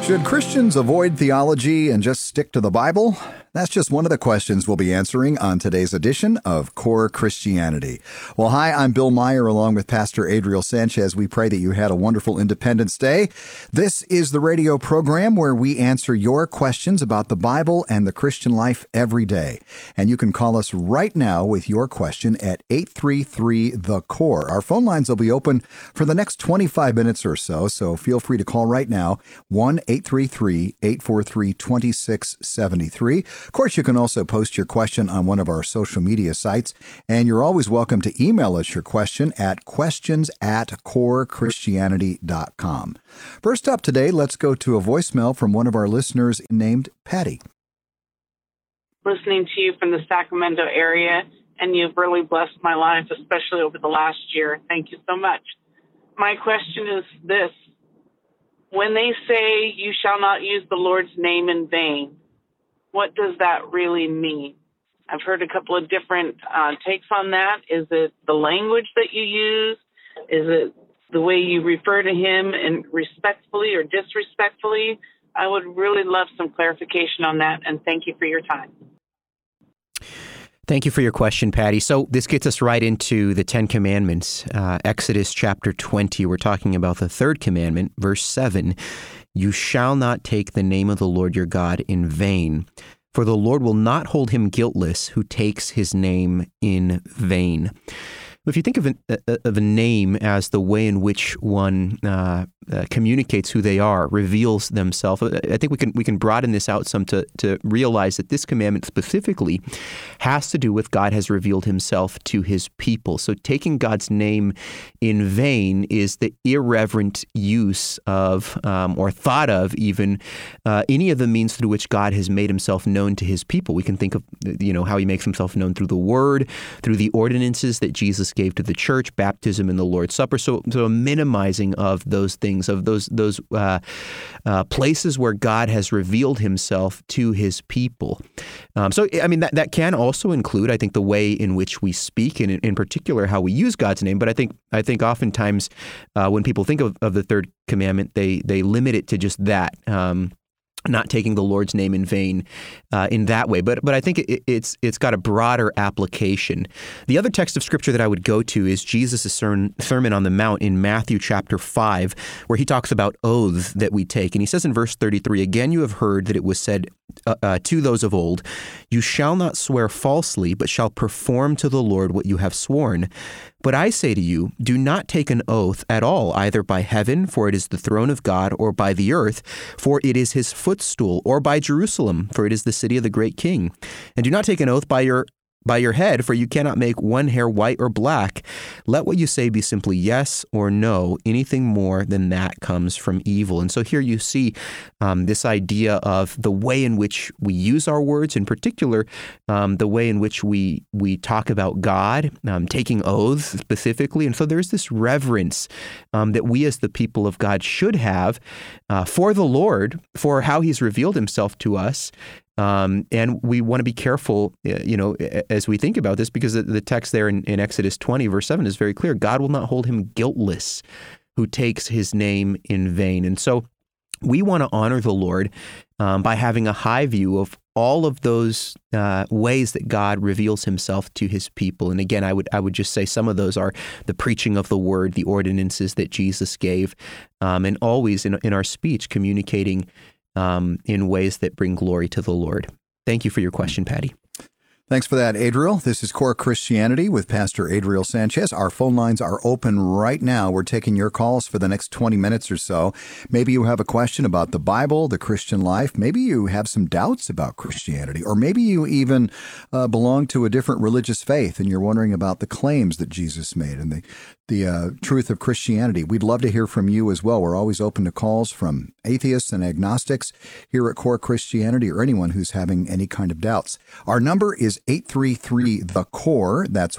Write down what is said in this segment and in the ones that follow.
Should Christians avoid theology and just stick to the Bible? That's just one of the questions we'll be answering on today's edition of Core Christianity. Well, hi, I'm Bill Meyer along with Pastor Adriel Sanchez. We pray that you had a wonderful Independence Day. This is the radio program where we answer your questions about the Bible and the Christian life every day. And you can call us right now with your question at 833-THE-CORE. Our phone lines will be open for the next 25 minutes or so feel free to call right now, 1-833-843-2673. Of course, you can also post your question on one of our social media sites, and you're always welcome to email us your question at questions@corechristianity.com. First up today, let's go to a voicemail from one of our listeners named Patty. Listening to you from the Sacramento area, and you've really blessed my life, especially over the last year. Thank you so much. My question is this. When they say you shall not use the Lord's name in vain, what does that really mean? I've heard a couple of different takes on that. Is it the language that you use? Is it the way you refer to him and respectfully or disrespectfully? I would really love some clarification on that, and thank you for your time. Thank you for your question, Patty. So this gets us right into the Ten Commandments, Exodus chapter 20. We're talking about the third commandment, verse 7. You shall not take the name of the Lord your God in vain, for the Lord will not hold him guiltless who takes his name in vain. If you think of a name as the way in which one communicates who they are, reveals themselves, I think we can broaden this out some to realize that this commandment specifically has to do with God has revealed himself to his people. So taking God's name in vain is the irreverent use of or thought of even any of the means through which God has made himself known to his people. We can think of how he makes himself known through the word, through the ordinances that Jesus gave to the church, baptism and the Lord's Supper. So a minimizing of those things, of those places where God has revealed himself to his people. That can also include, I think, the way in which we speak, and in particular how we use God's name. But I think oftentimes when people think of the third commandment, they limit it to just that. Not taking the Lord's name in vain in that way. But I think it's got a broader application. The other text of Scripture that I would go to is Jesus' Sermon on the Mount in Matthew chapter 5, where he talks about oaths that we take. And he says in verse 33, again, you have heard that it was said to those of old, you shall not swear falsely, but shall perform to the Lord what you have sworn. But I say to you, do not take an oath at all, either by heaven, for it is the throne of God, or by the earth, for it is his footstool, or by Jerusalem, for it is the city of the great king. And do not take an oath by your head, for you cannot make one hair white or black. Let what you say be simply yes or no. Anything more than that comes from evil. And so here you see this idea of the way in which we use our words, in particular, the way in which we talk about God, taking oaths specifically. And so there's this reverence that we as the people of God should have for the Lord, for how he's revealed himself to us. And we want to be careful, as we think about this, because the text there in Exodus 20, verse 7 is very clear. God will not hold him guiltless who takes his name in vain. And so we want to honor the Lord by having a high view of all of those ways that God reveals himself to his people. And again, I would just say some of those are the preaching of the word, the ordinances that Jesus gave, and always in our speech communicating in ways that bring glory to the Lord. Thank you for your question, Patty. Thanks for that, Adriel. This is Core Christianity with Pastor Adriel Sanchez. Our phone lines are open right now. We're taking your calls for the next 20 minutes or so. Maybe you have a question about the Bible, the Christian life. Maybe you have some doubts about Christianity, or maybe you even belong to a different religious faith and you're wondering about the claims that Jesus made and the truth of Christianity. We'd love to hear from you as well. We're always open to calls from atheists and agnostics here at Core Christianity, or anyone who's having any kind of doubts. Our number is is 833-THE-CORE. That's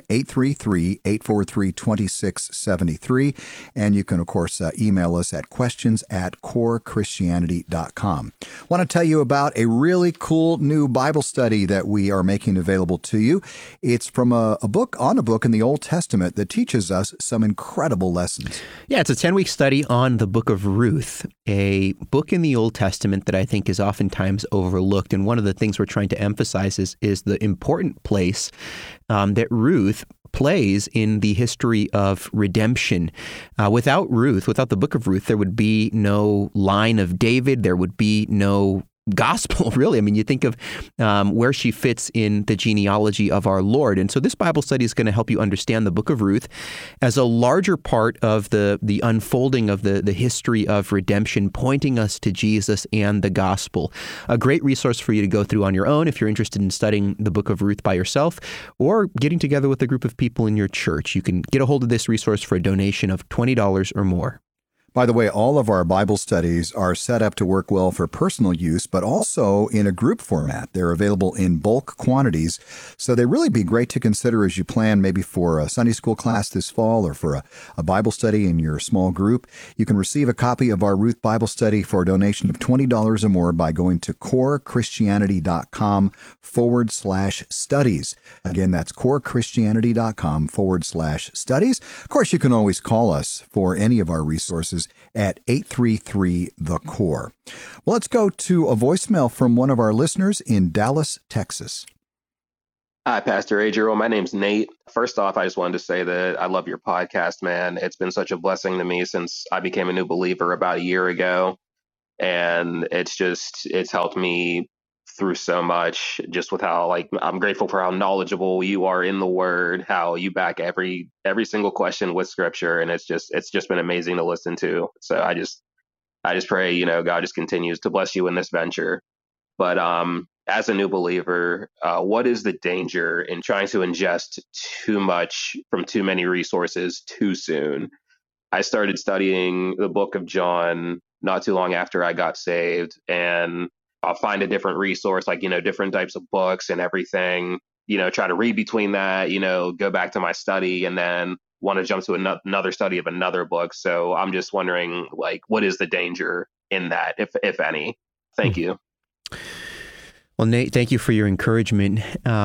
1-833-843-2673. And you can, of course, email us at questions@corechristianity.com. Want to tell you about a really cool new Bible study that we are making available to you. It's from a book in the Old Testament that teaches us some incredible lessons. Yeah, it's a 10-week study on the book of Ruth, a book in the Old Testament that I think is oftentimes overlooked. And one of the things we're trying to emphasize is the important place that Ruth plays in the history of redemption. Without Ruth, without the book of Ruth, there would be no line of David. There would be no gospel, really. I mean, you think of where she fits in the genealogy of our Lord. And so this Bible study is going to help you understand the book of Ruth as a larger part of the unfolding of the history of redemption, pointing us to Jesus and the gospel. A great resource for you to go through on your own if you're interested in studying the book of Ruth by yourself or getting together with a group of people in your church. You can get a hold of this resource for a donation of $20 or more. By the way, all of our Bible studies are set up to work well for personal use, but also in a group format. They're available in bulk quantities, so they really be great to consider as you plan maybe for a Sunday school class this fall or for a Bible study in your small group. You can receive a copy of our Ruth Bible study for a donation of $20 or more by going to corechristianity.com/studies. Again, that's corechristianity.com/studies. Of course, you can always call us for any of our resources at 833-THE-CORE. Well, let's go to a voicemail from one of our listeners in Dallas, Texas. Hi, Pastor Adriel. My name's Nate. First off, I just wanted to say that I love your podcast, man. It's been such a blessing to me since I became a new believer about a year ago. And it's helped me through so much, just with how, I'm grateful for how knowledgeable you are in the Word, how you back every single question with Scripture, and it's just been amazing to listen to. So I just pray, God just continues to bless you in this venture. But as a new believer, what is the danger in trying to ingest too much from too many resources too soon? I started studying the book of John not too long after I got saved, and I'll find a different resource, different types of books and everything, try to read between that, go back to my study and then want to jump to another study of another book. So I'm just wondering, what is the danger in that, if any? Thank you. Well, Nate, thank you for your encouragement,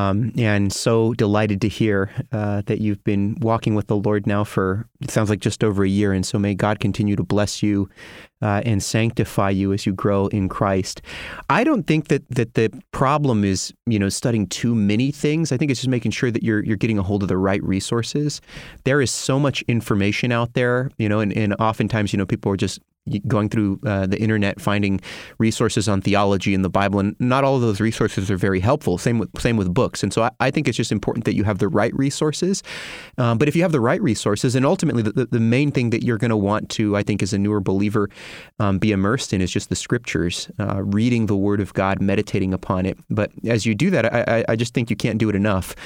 and so delighted to hear that you've been walking with the Lord now for, it sounds like, just over a year, and so may God continue to bless you and sanctify you as you grow in Christ. I don't think that the problem is, studying too many things. I think it's just making sure that you're getting a hold of the right resources. There is so much information out there, and oftentimes, people are just going through the internet, finding resources on theology and the Bible, and not all of those resources are very helpful. Same with books. And so I think it's just important that you have the right resources. But if you have the right resources, and ultimately the main thing that you're going to want to, I think, as a newer believer, be immersed in is just the Scriptures, reading the Word of God, meditating upon it. But as you do that, I just think you can't do it enough.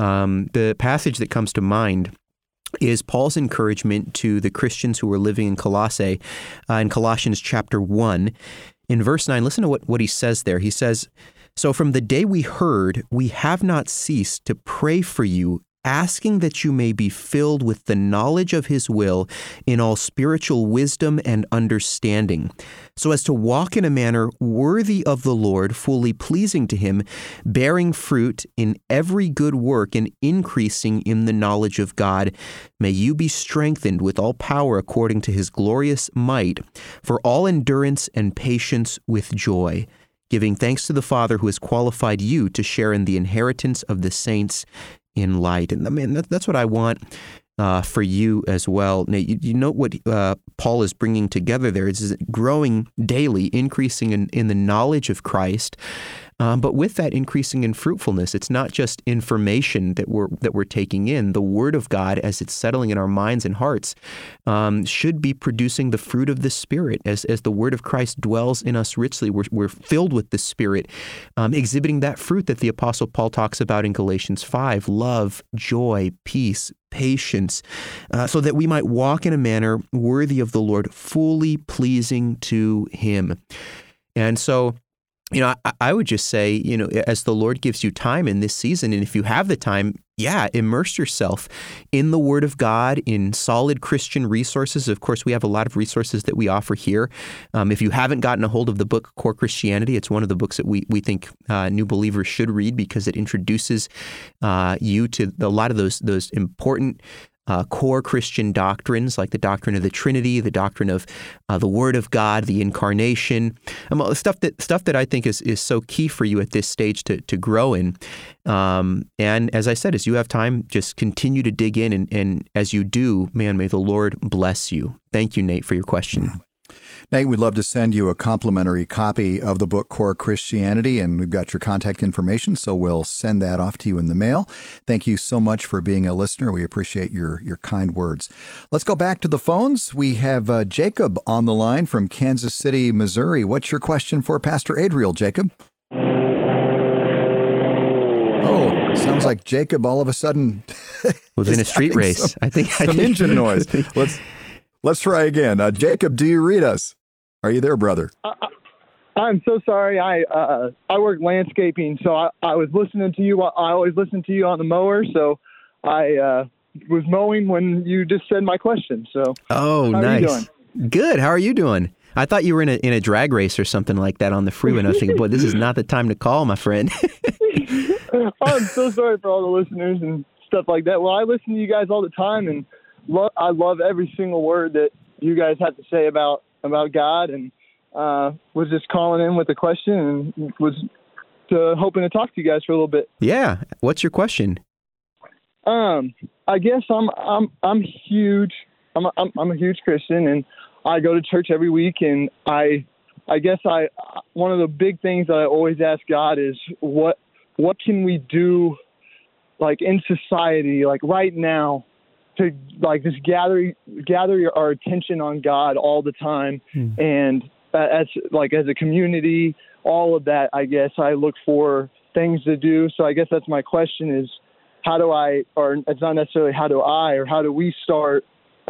The passage that comes to mind is Paul's encouragement to the Christians who were living in Colossae, in Colossians chapter 1. In verse 9, listen to what he says there. He says, "So from the day we heard, we have not ceased to pray for you, asking that you may be filled with the knowledge of His will in all spiritual wisdom and understanding, so as to walk in a manner worthy of the Lord, fully pleasing to Him, bearing fruit in every good work and increasing in the knowledge of God. May you be strengthened with all power according to His glorious might, for all endurance and patience with joy, giving thanks to the Father who has qualified you to share in the inheritance of the saints in light." And I mean, that's what I want for you as well. Nate, you know what Paul is bringing together there is growing daily, increasing in the knowledge of Christ, but with that increasing in fruitfulness. It's not just information that we're taking in. The Word of God, as it's settling in our minds and hearts, should be producing the fruit of the Spirit. As the Word of Christ dwells in us richly, we're filled with the Spirit, exhibiting that fruit that the Apostle Paul talks about in Galatians 5, love, joy, peace, patience, so that we might walk in a manner worthy of the Lord, fully pleasing to Him. And so I would just say, as the Lord gives you time in this season, and if you have the time, immerse yourself in the Word of God, in solid Christian resources. Of course, we have a lot of resources that we offer here. If you haven't gotten a hold of the book Core Christianity, it's one of the books that we think new believers should read because it introduces you to a lot of those important core Christian doctrines, like the doctrine of the Trinity, the doctrine of the Word of God, the Incarnation, stuff that I think is so key for you at this stage to grow in. And as I said, as you have time, just continue to dig in, and as you do, man, may the Lord bless you. Thank you, Nate, for your question. Nate, we'd love to send you a complimentary copy of the book Core Christianity, and we've got your contact information, so we'll send that off to you in the mail. Thank you so much for being a listener. We appreciate your kind words. Let's go back to the phones. We have Jacob on the line from Kansas City, Missouri. What's your question for Pastor Adriel, Jacob? Oh, sounds like Jacob all of a sudden was in a street race. I think some engine noise. Let's try again. Jacob, do you read us? Are you there, brother? I'm so sorry. I work landscaping, so I was listening to you. I always listen to you on the mower, so I was mowing when you just said my question. So, oh, how nice. Are you doing? Good. How are you doing? I thought you were in a drag race or something like that on the freeway. And I was thinking, boy, this is not the time to call, my friend. I'm so sorry for all the listeners and stuff like that. Well, I listen to you guys all the time, and I love every single word that you guys have to say about God, and was just calling in with a question and was hoping to talk to you guys for a little bit. Yeah. What's your question? I guess I'm huge. I'm a huge Christian, and I go to church every week, and I guess one of the big things that I always ask God is what can we do, like in society, like right now, to like just gather our attention on God all the time, and as a community, all of that. I guess I look for things to do. So I guess that's my question: is how do I, or it's not necessarily how do I, or how do we start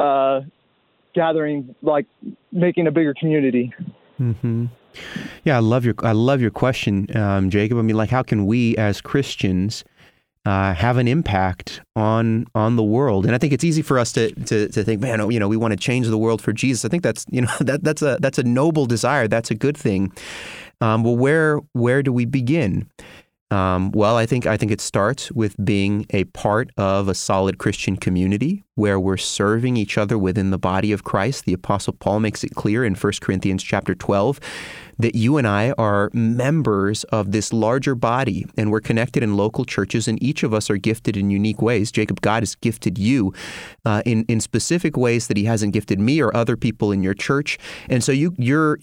gathering, like making a bigger community? Mm-hmm. Yeah, I love your question, Jacob. I mean, like, how can we as Christians have an impact on the world? And I think it's easy for us to think, man, we want to change the world for Jesus. I think that's that's a noble desire. That's a good thing. Well, where do we begin? Well, I think it starts with being a part of a solid Christian community where we're serving each other within the body of Christ. The Apostle Paul makes it clear in 1 Corinthians chapter 12 that you and I are members of this larger body, and we're connected in local churches, and each of us are gifted in unique ways. Jacob, God has gifted you in specific ways that He hasn't gifted me or other people in your church, and so you're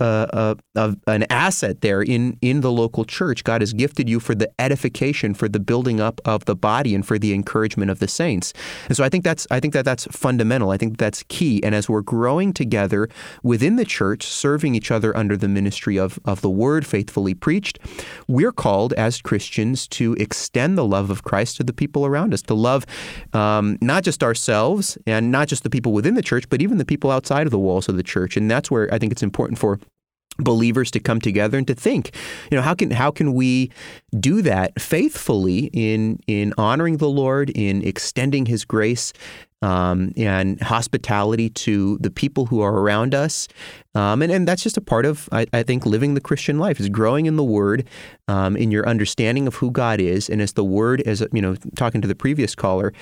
an asset there in the local church. God has gifted you for the edification, for the building up of the body, and for the encouragement of the saints. And so I think that's fundamental. I think that's key. And as we're growing together within the church, serving each other under the ministry of the Word faithfully preached, we're called as Christians to extend the love of Christ to the people around us, to love not just ourselves and not just the people within the church, but even the people outside of the walls of the church. And that's where I think it's important for believers to come together and to think, how can we do that faithfully in honoring the Lord, in extending His grace and hospitality to the people who are around us. And that's just a part of, I think, living the Christian life, is growing in the Word, in your understanding of who God is. And as the Word, as talking to the previous caller,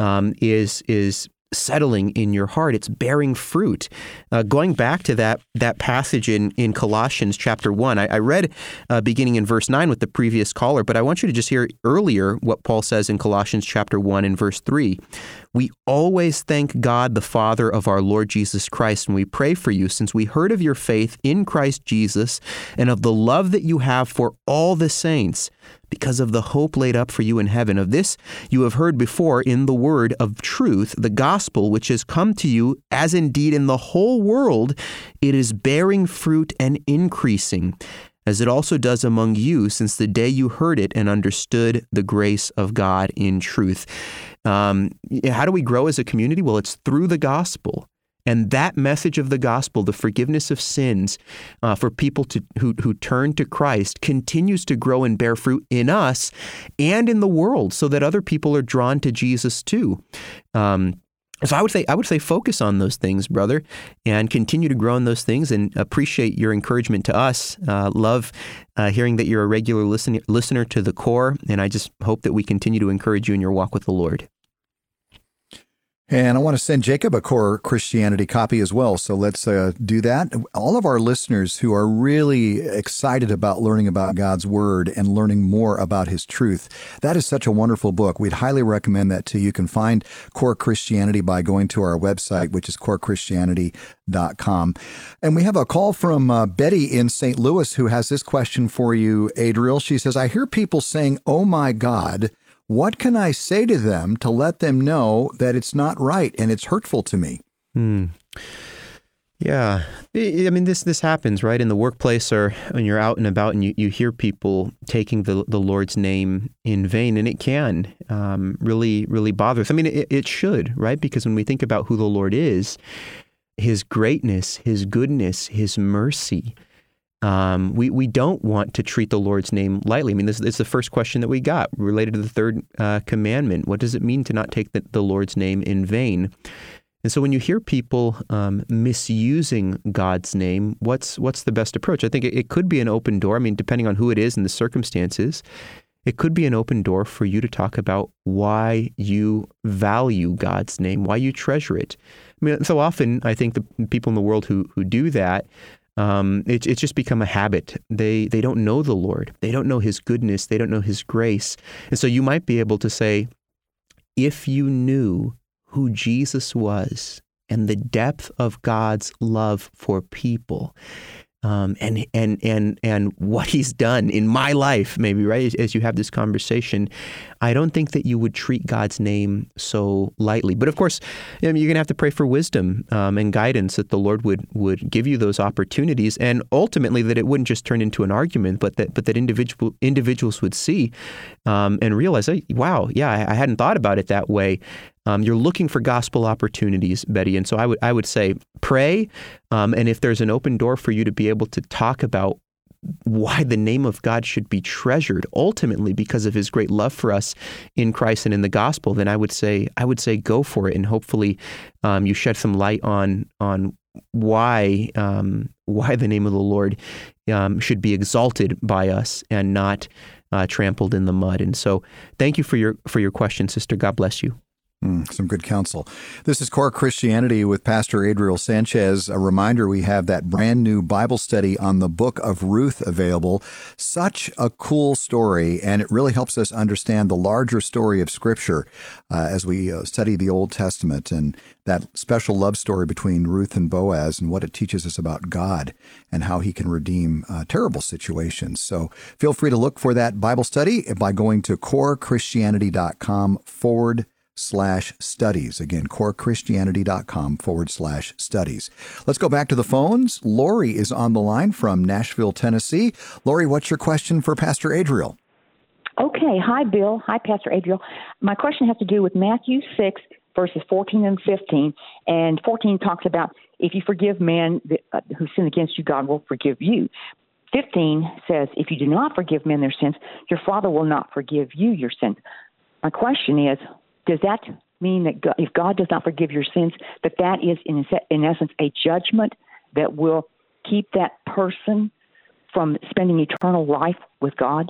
is settling in your heart, it's bearing fruit. Going back to that passage in Colossians chapter 1, I read beginning in verse 9 with the previous caller, but I want you to just hear earlier what Paul says in Colossians chapter 1 and verse 3. We always thank God, the Father of our Lord Jesus Christ, and we pray for you, since we heard of your faith in Christ Jesus and of the love that you have for all the saints, because of the hope laid up for you in heaven. Of this you have heard before in the word of truth, the gospel, which has come to you, as indeed in the whole world it is bearing fruit and increasing, as it also does among you since the day you heard it and understood the grace of God in truth. How do we grow as a community? Well, it's through the gospel. And that message of the gospel, the forgiveness of sins for people who turn to Christ, continues to grow and bear fruit in us and in the world, so that other people are drawn to Jesus too. So I would say focus on those things, brother, and continue to grow in those things, and appreciate your encouragement to us. Love hearing that you're a regular listener to the Core, and I just hope that we continue to encourage you in your walk with the Lord. And I want to send Jacob a Core Christianity copy as well. So let's do that. All of our listeners who are really excited about learning about God's Word and learning more about His truth, that is such a wonderful book. We'd highly recommend that to you. You can find Core Christianity by going to our website, which is corechristianity.com. And we have a call from Betty in St. Louis who has this question for you, Adriel. She says, I hear people saying, "Oh my God." What can I say to them to let them know that it's not right and it's hurtful to me? Yeah. I mean, this happens, right? In the workplace or when you're out and about and you hear people taking the Lord's name in vain, and it can really, really bother us. I mean, it should, right? Because when we think about who the Lord is, His greatness, His goodness, His mercy, we don't want to treat the Lord's name lightly. I mean, this is the first question that we got related to the third commandment. What does it mean to not take the Lord's name in vain? And so when you hear people misusing God's name, what's the best approach? I think it could be an open door. I mean, depending on who it is and the circumstances, it could be an open door for you to talk about why you value God's name, why you treasure it. I mean, so often I think the people in the world who do that, it's just become a habit. They don't know the Lord. They don't know His goodness. They don't know His grace. And so you might be able to say, if you knew who Jesus was and the depth of God's love for people, and what He's done in my life, maybe, right, as you have this conversation, I don't think that you would treat God's name so lightly. But of course, you're going to have to pray for wisdom and guidance, that the Lord would give you those opportunities, and ultimately that it wouldn't just turn into an argument, but that individuals would see and realize, hey, wow, yeah, I hadn't thought about it that way. You're looking for gospel opportunities, Betty, and so I would say pray, and if there's an open door for you to be able to talk about why the name of God should be treasured, ultimately because of His great love for us in Christ and in the gospel, then I would say go for it, and hopefully you shed some light on why the name of the Lord should be exalted by us and not trampled in the mud. And so, thank you for your question, sister. God bless you. Some good counsel. This is Core Christianity with Pastor Adriel Sanchez. A reminder, we have that brand new Bible study on the book of Ruth available. Such a cool story, and it really helps us understand the larger story of Scripture as we study the Old Testament, and that special love story between Ruth and Boaz and what it teaches us about God and how He can redeem terrible situations. So feel free to look for that Bible study by going to corechristianity.com/studies. Again, corechristianity.com/studies. Let's go back to the phones. Lori is on the line from Nashville, Tennessee. Lori, what's your question for Pastor Adriel? Okay. Hi, Bill. Hi, Pastor Adriel. My question has to do with Matthew 6, verses 14 and 15. And 14 talks about if you forgive men who sin against you, God will forgive you. 15 says, if you do not forgive men their sins, your Father will not forgive you your sins. My question is, does that mean that God, if God does not forgive your sins, that is, in essence, a judgment that will keep that person from spending eternal life with God?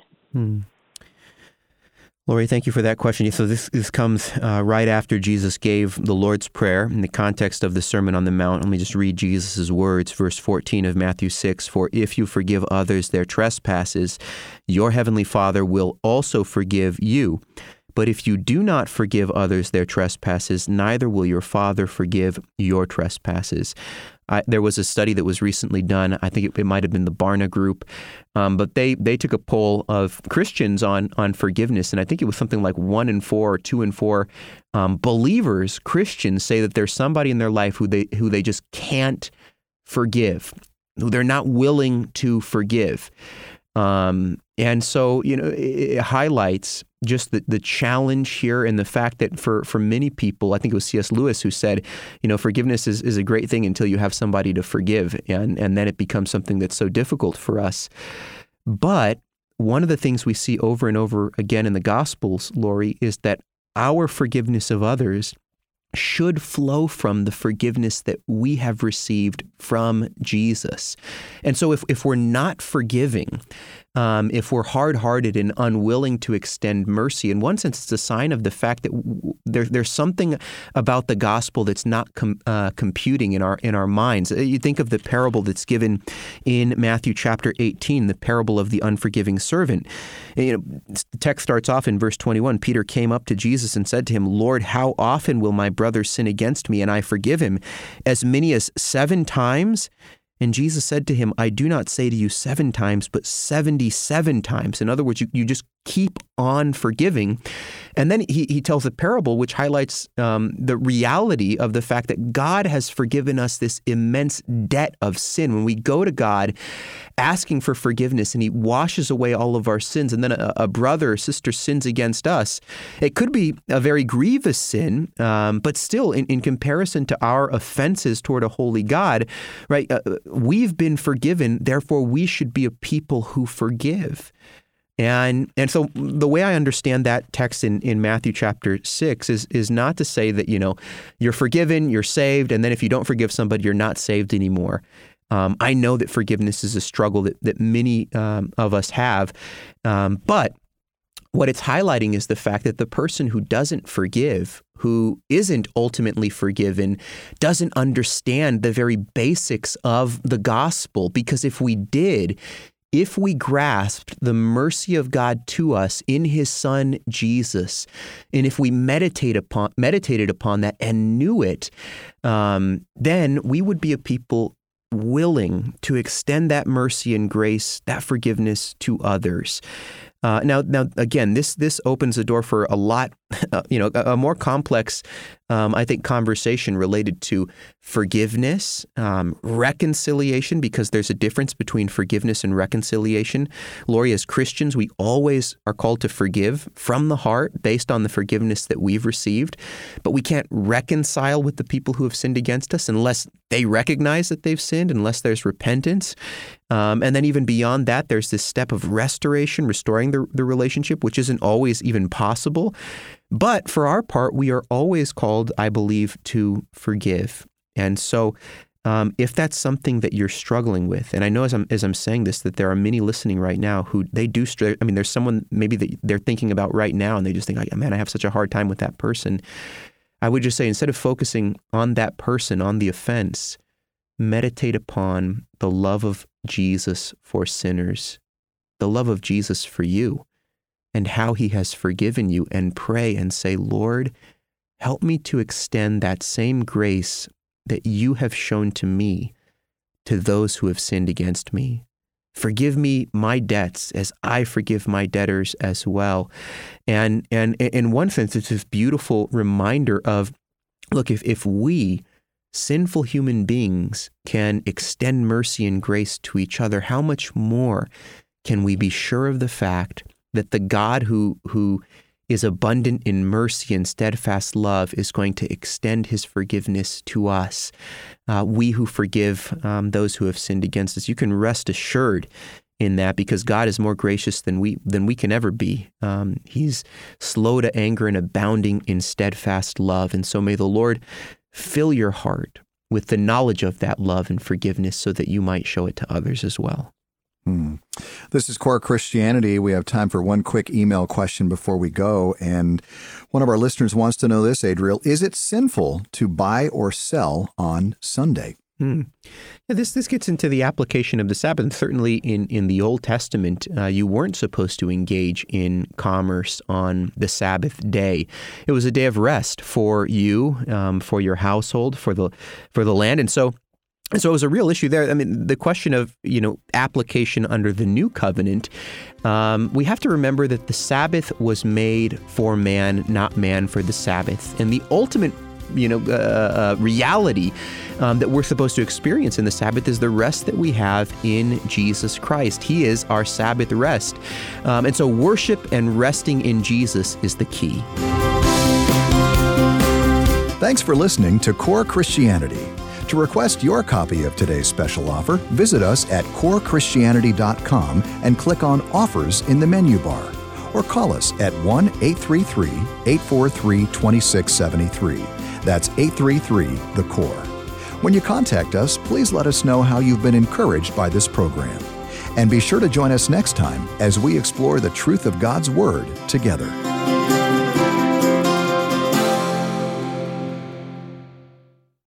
Lori, thank you for that question. So this comes right after Jesus gave the Lord's Prayer in the context of the Sermon on the Mount. Let me just read Jesus' words, verse 14 of Matthew 6. For if you forgive others their trespasses, your heavenly Father will also forgive you. But if you do not forgive others their trespasses, neither will your Father forgive your trespasses. There was a study that was recently done. I think it might have been the Barna Group, but they took a poll of Christians on forgiveness, and I think it was something like 1 in 4 or 2 in 4 believers, Christians, say that there's somebody in their life who they just can't forgive, who they're not willing to forgive. And so, it highlights just the challenge here and the fact that for many people, I think it was C.S. Lewis who said, forgiveness is a great thing until you have somebody to forgive, and then it becomes something that's so difficult for us. But one of the things we see over and over again in the Gospels, Lori, is that our forgiveness of others should flow from the forgiveness that we have received from Jesus. And so if we're not forgiving, if we're hard-hearted and unwilling to extend mercy, in one sense, it's a sign of the fact that there's something about the gospel that's not computing in our minds. You think of the parable that's given in Matthew chapter 18, the parable of the unforgiving servant. The text starts off in verse 21. Peter came up to Jesus and said to him, "Lord, how often will my brother sin against me and I forgive him? As many as 7 times?" And Jesus said to him, "I do not say to you 7 times, but 77 times. In other words, you just keep on forgiving. And then he tells a parable which highlights the reality of the fact that God has forgiven us this immense debt of sin. When we go to God asking for forgiveness and he washes away all of our sins, and then a brother or sister sins against us, it could be a very grievous sin, but still in comparison to our offenses toward a holy God, right? We've been forgiven, therefore we should be a people who forgive. And so the way I understand that text in Matthew chapter 6 is not to say that, you're forgiven, you're saved, and then if you don't forgive somebody, you're not saved anymore. I know that forgiveness is a struggle that many of us have, but what it's highlighting is the fact that the person who doesn't forgive, who isn't ultimately forgiven, doesn't understand the very basics of the gospel, because if we did, if we grasped the mercy of God to us in his son, Jesus, and if we meditated upon that and knew it, then we would be a people willing to extend that mercy and grace, that forgiveness to others. Now, again, this opens the door for a lot, a more complex, I think, conversation related to forgiveness, reconciliation, because there's a difference between forgiveness and reconciliation. Lori, as Christians, we always are called to forgive from the heart based on the forgiveness that we've received, but we can't reconcile with the people who have sinned against us unless they recognize that they've sinned, unless there's repentance. And then even beyond that, there's this step of restoration, restoring the relationship, which isn't always even possible. But for our part, we are always called, I believe, to forgive. And so if that's something that you're struggling with, and I know as I'm saying this, that there are many listening right now who they do struggle. I mean, there's someone maybe that they're thinking about right now, and they just think, man, I have such a hard time with that person. I would just say, instead of focusing on that person, on the offense, meditate upon the love of Jesus for sinners, the love of Jesus for you, and how he has forgiven you, and pray and say, Lord, help me to extend that same grace that you have shown to me to those who have sinned against me. Forgive me my debts as I forgive my debtors as well. And in one sense, it's this beautiful reminder of, look, if we, sinful human beings, can extend mercy and grace to each other, how much more can we be sure of the fact that the God who is abundant in mercy and steadfast love is going to extend his forgiveness to us, we who forgive those who have sinned against us. You can rest assured in that, because God is more gracious than we can ever be. He's slow to anger and abounding in steadfast love. And so may the Lord fill your heart with the knowledge of that love and forgiveness so that you might show it to others as well. This is Core Christianity. We have time for one quick email question before we go. And one of our listeners wants to know this, Adriel. Is it sinful to buy or sell on Sunday? Yeah, this gets into the application of the Sabbath. Certainly in the Old Testament, you weren't supposed to engage in commerce on the Sabbath day. It was a day of rest for you, for your household, for the land. And so it was a real issue there. I mean, the question of, application under the new covenant, we have to remember that the Sabbath was made for man, not man for the Sabbath. And the ultimate reality that we're supposed to experience in the Sabbath is the rest that we have in Jesus Christ. He is our Sabbath rest. And so worship and resting in Jesus is the key. Thanks for listening to Core Christianity. To request your copy of today's special offer, visit us at corechristianity.com and click on Offers in the menu bar, or call us at 1-833-843-2673. That's 833-THE-CORE. When you contact us, please let us know how you've been encouraged by this program. And be sure to join us next time as we explore the truth of God's Word together.